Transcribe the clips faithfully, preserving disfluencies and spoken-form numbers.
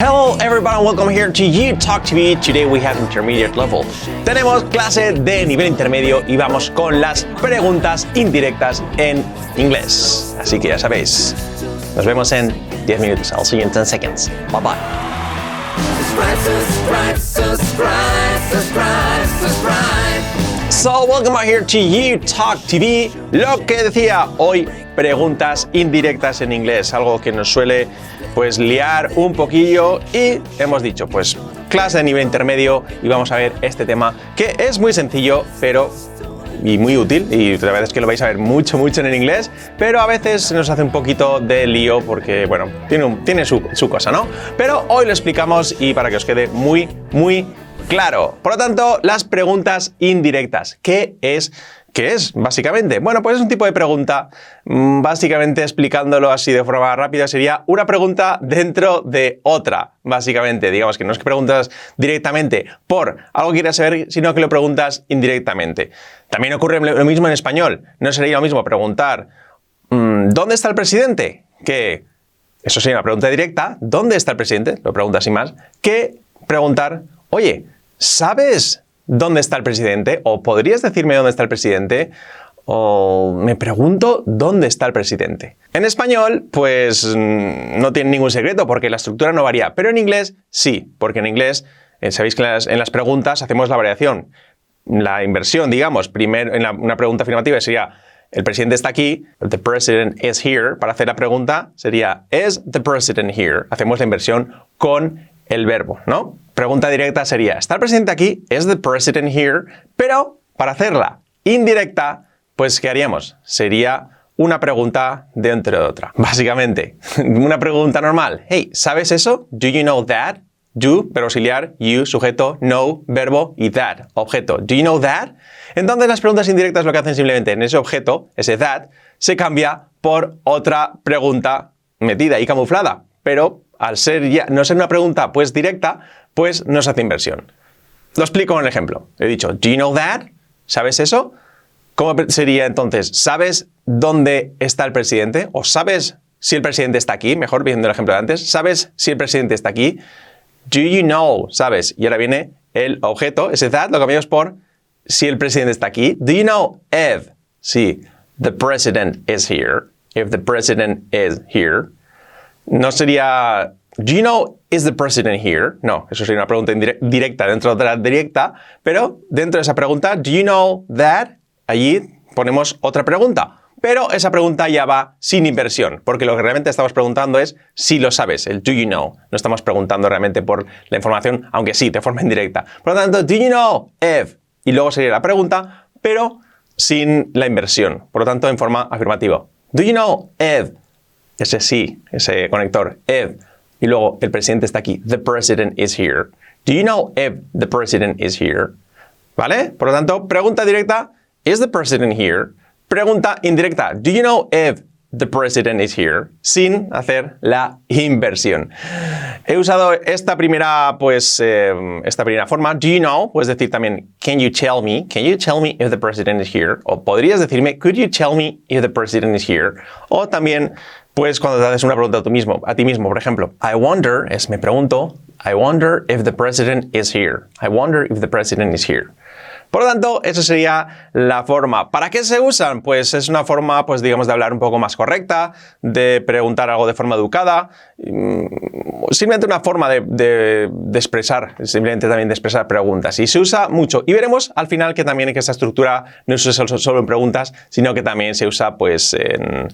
Hello everybody and welcome here to You Talk T V. Today we have intermediate level. Tenemos clase de nivel intermedio y vamos con las preguntas indirectas en inglés. Así que ya sabéis, nos vemos en diez minutos. I'll see you in ten seconds. Bye bye. Subscribe, subscribe, subscribe, subscribe, subscribe. So welcome out here to You Talk T V. Lo que decía hoy, preguntas indirectas en inglés, algo que nos suele pues liar un poquillo y hemos dicho pues clase de nivel intermedio y vamos a ver este tema que es muy sencillo pero y muy útil y la verdad es que lo vais a ver mucho mucho en inglés, pero a veces nos hace un poquito de lío porque bueno, tiene, un, tiene su, su cosa, ¿no? Pero hoy lo explicamos y para que os quede muy muy claro. Por lo tanto, las preguntas indirectas, ¿qué es? ¿Qué es, básicamente? Bueno, pues es un tipo de pregunta, básicamente explicándolo así de forma rápida, sería una pregunta dentro de otra, básicamente. Digamos que no es que preguntas directamente por algo que quieras saber, sino que lo preguntas indirectamente. También ocurre lo mismo en español. No sería lo mismo preguntar ¿dónde está el presidente? Que eso sería una pregunta directa, ¿dónde está el presidente? Lo preguntas sin más, que preguntar, oye, ¿sabes dónde está el presidente? ¿O podrías decirme dónde está el presidente? O me pregunto dónde está el presidente. En español, pues no tiene ningún secreto porque la estructura no varía, pero en inglés sí, porque en inglés, eh, sabéis que en las, en las preguntas hacemos la variación. La inversión, digamos, primero en la, una pregunta afirmativa sería el presidente está aquí, the president is here. Para hacer la pregunta sería is the president here. Hacemos la inversión con el verbo, ¿no? Pregunta directa sería, ¿está el presidente aquí? ¿Is the president here? Pero para hacerla indirecta, pues ¿qué haríamos? Sería una pregunta dentro de otra. Básicamente, una pregunta normal. Hey, ¿sabes eso? Do you know that? Do, verbo auxiliar, you, sujeto, know, verbo y that, objeto. Do you know that? Entonces las preguntas indirectas lo que hacen simplemente en ese objeto, ese that, se cambia por otra pregunta metida y camuflada. Pero al ser ya, no ser una pregunta pues directa, pues nos hace inversión. Lo explico con el ejemplo. He dicho, do you know that? ¿Sabes eso? ¿Cómo sería entonces? ¿Sabes dónde está el presidente? ¿O sabes si el presidente está aquí? Mejor viendo el ejemplo de antes. ¿Sabes si el presidente está aquí? Do you know? ¿Sabes? Y ahora viene el objeto, ese that, lo cambiamos por si el presidente está aquí. Do you know if? Sí, the president is here. If the president is here. No sería, do you know, is the president here? No, eso sería una pregunta directa dentro de la directa, pero dentro de esa pregunta, do you know that? Allí ponemos otra pregunta, pero esa pregunta ya va sin inversión, porque lo que realmente estamos preguntando es si lo sabes, el do you know. No estamos preguntando realmente por la información, aunque sí, de forma indirecta. Por lo tanto, do you know if? Y luego sería la pregunta, pero sin la inversión. Por lo tanto, en forma afirmativa. Do you know if? Ese sí, ese conector, if, y luego el presidente está aquí, the president is here. Do you know if the president is here? ¿Vale? Por lo tanto, pregunta directa, is the president here? Pregunta indirecta, do you know if the president is here? Sin hacer la inversión. He usado esta primera, pues, eh, esta primera forma, do you know? Puedes decir también, can you tell me? Can you tell me if the president is here? O podrías decirme, could you tell me if the president is here? O también, pues cuando te haces una pregunta a ti mismo, a ti mismo, por ejemplo, I wonder, es me pregunto, I wonder if the president is here. I wonder if the president is here. Por lo tanto, esa sería la forma. ¿Para qué se usan? Pues es una forma, pues digamos, de hablar un poco más correcta, de preguntar algo de forma educada, simplemente una forma de, de, de expresar, simplemente también de expresar preguntas. Y se usa mucho. Y veremos al final que también que esta estructura no se usa solo, solo en preguntas, sino que también se usa pues en,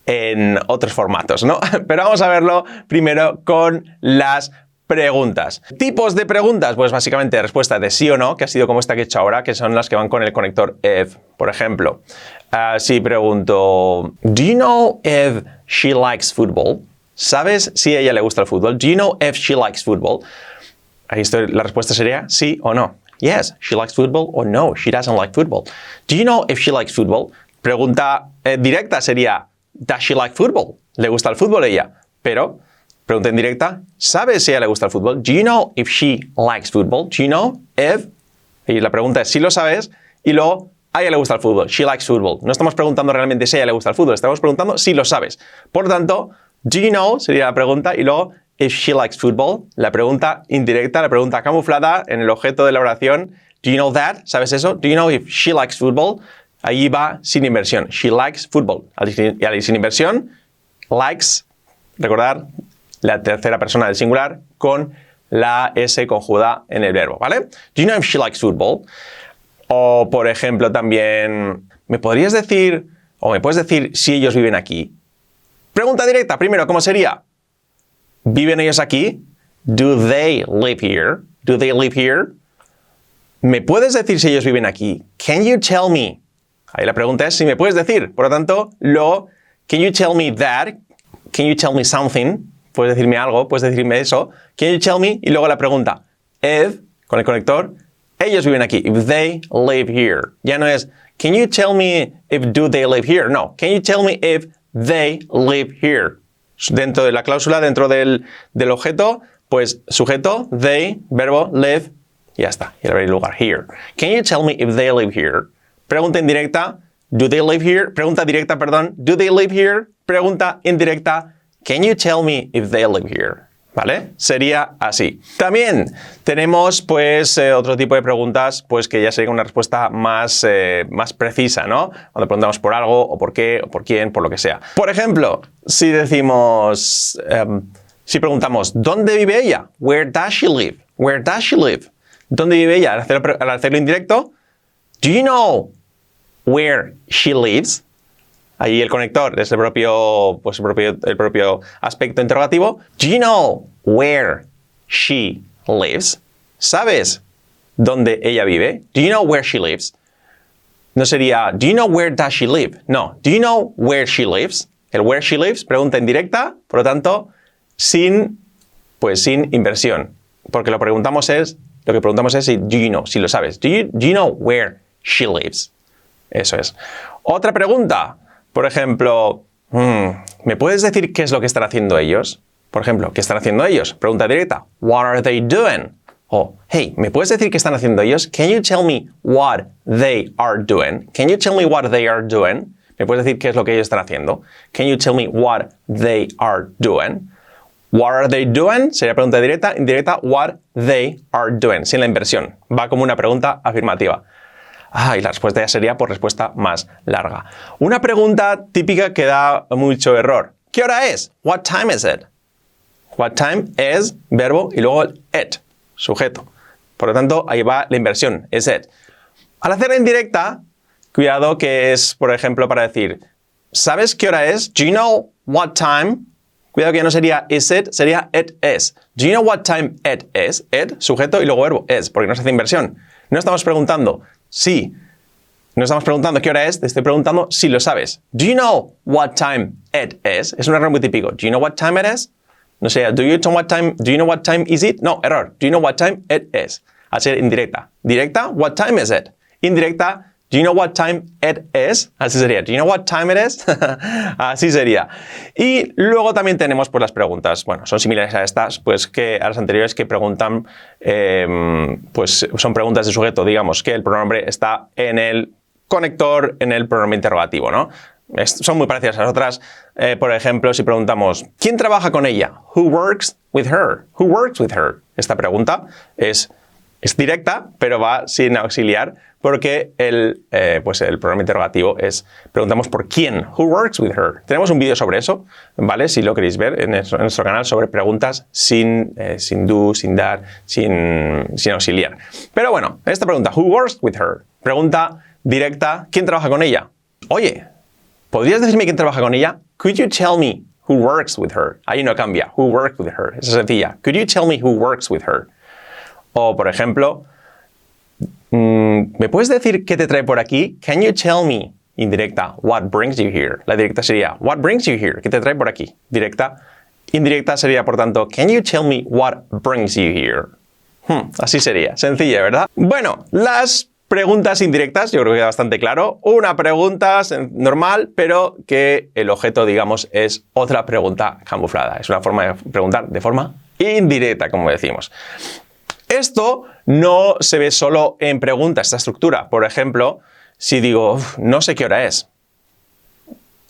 en otros formatos, ¿no? Pero vamos a verlo primero con las preguntas. Tipos de preguntas, pues básicamente respuesta de sí o no, que ha sido como esta que he hecho ahora, que son las que van con el conector if. Por ejemplo, uh, si pregunto, do you know if she likes football? ¿Sabes si a ella le gusta el fútbol? Do you know if she likes football? Ahí estoy, la respuesta sería sí o no. Yes, she likes football, or no, she doesn't like football. Do you know if she likes football? Pregunta eh, directa sería, does she like football? ¿Le gusta el fútbol a ella? Pero pregunta indirecta, ¿sabes si a ella le gusta el fútbol? Do you know if she likes football? Do you know if? Y la pregunta es si lo sabes y luego a ella le gusta el fútbol. She likes football. No estamos preguntando realmente si a ella le gusta el fútbol, estamos preguntando si lo sabes. Por lo tanto, do you know sería la pregunta y luego if she likes football? La pregunta indirecta, la pregunta camuflada en el objeto de la oración. Do you know that? ¿Sabes eso? Do you know if she likes football? Allí va sin inversión. She likes football. Y al sin inversión, likes, recordar, la tercera persona del singular con la S conjugada en el verbo, ¿vale? Do you know if she likes football? O, por ejemplo, también, ¿me podrías decir, o me puedes decir si ellos viven aquí? Pregunta directa, primero, ¿cómo sería? ¿Viven ellos aquí? Do they live here? Do they live here? ¿Me puedes decir si ellos viven aquí? Can you tell me? Ahí la pregunta es si me puedes decir. Por lo tanto, lo, can you tell me that? Can you tell me something? Puedes decirme algo, puedes decirme eso. Can you tell me? Y luego la pregunta, if, con el conector, ellos viven aquí. If they live here. Ya no es, can you tell me if do they live here? No, can you tell me if they live here? Dentro de la cláusula, dentro del, del objeto, pues sujeto, they, verbo, live, y ya está. Y el lugar, here. Can you tell me if they live here? Pregunta indirecta, do they live here? Pregunta directa, perdón, do they live here? Pregunta indirecta, can you tell me if they live here? ¿Vale? Sería así. También tenemos pues eh, otro tipo de preguntas pues que ya sería una respuesta más, eh, más precisa, ¿no? Cuando preguntamos por algo o por qué o por quién, por lo que sea. Por ejemplo, si decimos, um, si preguntamos ¿dónde vive ella? Where does she live? Where does she live? ¿Dónde vive ella? Al hacerlo, al hacerlo indirecto, do you know where she lives? Ahí el conector es el propio, pues el propio, el propio aspecto interrogativo. Do you know where she lives? ¿Sabes dónde ella vive? Do you know where she lives? No sería, do you know where does she live? No, do you know where she lives? El where she lives, pregunta indirecta, por lo tanto, sin, pues sin inversión. Porque lo preguntamos es, lo que preguntamos es si do you know, si lo sabes. Do you, do you know where she lives? Eso es. Otra pregunta. Por ejemplo, hmm, ¿me puedes decir qué es lo que están haciendo ellos? Por ejemplo, ¿qué están haciendo ellos? Pregunta directa. What are they doing? O, hey, ¿me puedes decir qué están haciendo ellos? Can you tell me what they are doing? Can you tell me what they are doing? ¿Me puedes decir qué es lo que ellos están haciendo? Can you tell me what they are doing? What are they doing? Sería pregunta directa. Indirecta, what they are doing. Sin la inversión. Va como una pregunta afirmativa. Ah, y la respuesta ya sería por respuesta más larga. Una pregunta típica que da mucho error. ¿Qué hora es? What time is it? What time es verbo y luego el it, sujeto. Por lo tanto, ahí va la inversión, is it. Al hacerla indirecta, cuidado que es, por ejemplo, para decir, ¿sabes qué hora es? Do you know what time? Cuidado que ya no sería is it, sería it is. Do you know what time it is? It, sujeto y luego verbo, is, porque no se hace inversión. No estamos preguntando sí. No estamos preguntando qué hora es, te estoy preguntando si lo sabes. Do you know what time it is? Es un error muy típico. Do you know what time it is? No sé, do you know what time, do you know what time is it? No, error. Do you know what time it is? A ser indirecta. Directa, what time is it? Indirecta, do you know what time it is? Así sería. Do you know what time it is? Así sería. Y luego también tenemos pues las preguntas, bueno, son similares a estas, pues que a las anteriores que preguntan, eh, pues son preguntas de sujeto, digamos que el pronombre está en el conector, en el pronombre interrogativo, ¿no? Es, son muy parecidas a las otras. Eh, por ejemplo, si preguntamos, ¿quién trabaja con ella? Who works with her? Who works with her? Esta pregunta es, es directa, pero va sin auxiliar, porque el, eh, pues el pronombre interrogativo es, preguntamos por quién, who works with her. Tenemos un vídeo sobre eso, ¿vale? Si lo queréis ver en, eso, en nuestro canal sobre preguntas sin, eh, sin do, sin dar, sin, sin auxiliar. Pero bueno, esta pregunta, who works with her? Pregunta directa, ¿quién trabaja con ella? Oye, ¿podrías decirme quién trabaja con ella? Could you tell me who works with her? Ahí no cambia, who works with her. Esa es sencilla. Could you tell me who works with her? O, por ejemplo, ¿me puedes decir qué te trae por aquí? Can you tell me? Indirecta, what brings you here? La directa sería, what brings you here? ¿Qué te trae por aquí? Directa. Indirecta sería, por tanto, can you tell me what brings you here? Hmm, así sería, sencilla, ¿verdad? Bueno, las preguntas indirectas, yo creo que queda bastante claro. Una pregunta normal, pero que el objeto, digamos, es otra pregunta camuflada. Es una forma de preguntar de forma indirecta, como decimos. Esto no se ve solo en preguntas, esta estructura. Por ejemplo, si digo, no sé qué hora es.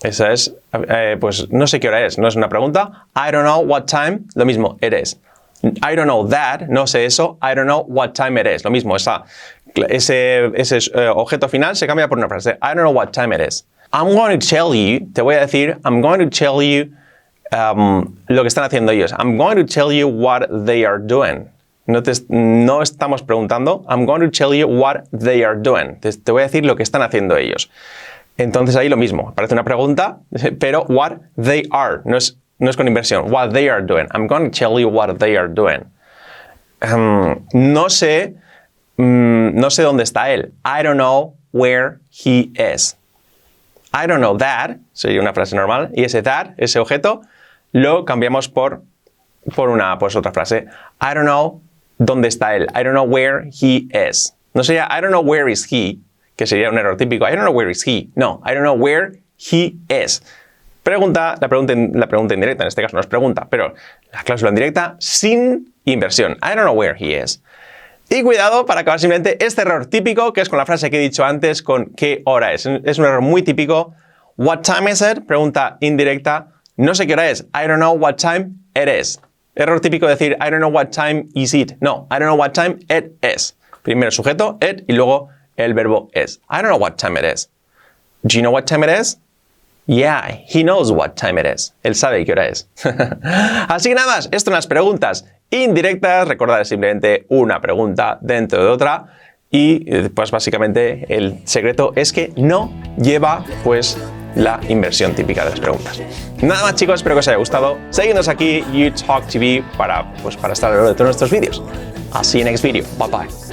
Esa es, eh, pues no sé qué hora es, no es una pregunta. I don't know what time, lo mismo, it is. I don't know that, no sé eso. I don't know what time it is, lo mismo. Esa, ese ese uh, objeto final se cambia por una frase. I don't know what time it is. I'm going to tell you, te voy a decir, I'm going to tell you um, lo que están haciendo ellos. I'm going to tell you what they are doing. No, te, no estamos preguntando. I'm going to tell you what they are doing. Te, te voy a decir lo que están haciendo ellos. Entonces ahí lo mismo, parece una pregunta, pero what they are, no es, no es con inversión, what they are doing. I'm going to tell you what they are doing. Um, no sé, um, no sé dónde está él. I don't know where he is. I don't know that, sería una frase normal, y ese that, ese objeto, lo cambiamos por, por una, pues otra frase. I don't know dónde está él. I don't know where he is. No sería I don't know where is he, que sería un error típico. I don't know where is he. No, I don't know where he is. Pregunta, la pregunta, la pregunta indirecta, en este caso no es pregunta, pero la cláusula indirecta sin inversión. I don't know where he is. Y cuidado para acabar simplemente este error típico, que es con la frase que he dicho antes, con qué hora es. Es un error muy típico. What time is it? Pregunta indirecta. No sé qué hora es. I don't know what time it is. Error típico decir I don't know what time is it. No, I don't know what time it is. Primero el sujeto, it, y luego el verbo is. I don't know what time it is. Do you know what time it is? Yeah, he knows what time it is. Él sabe qué hora es. Así que nada más, esto son las preguntas indirectas. Recordad, es simplemente una pregunta dentro de otra. Y pues básicamente el secreto es que no lleva pues la inversión típica de las preguntas. Nada más, chicos, espero que os haya gustado. Seguidnos aquí, You Talk T V, para, pues, para estar al lado de todos nuestros vídeos. I'll see you next video. Bye bye.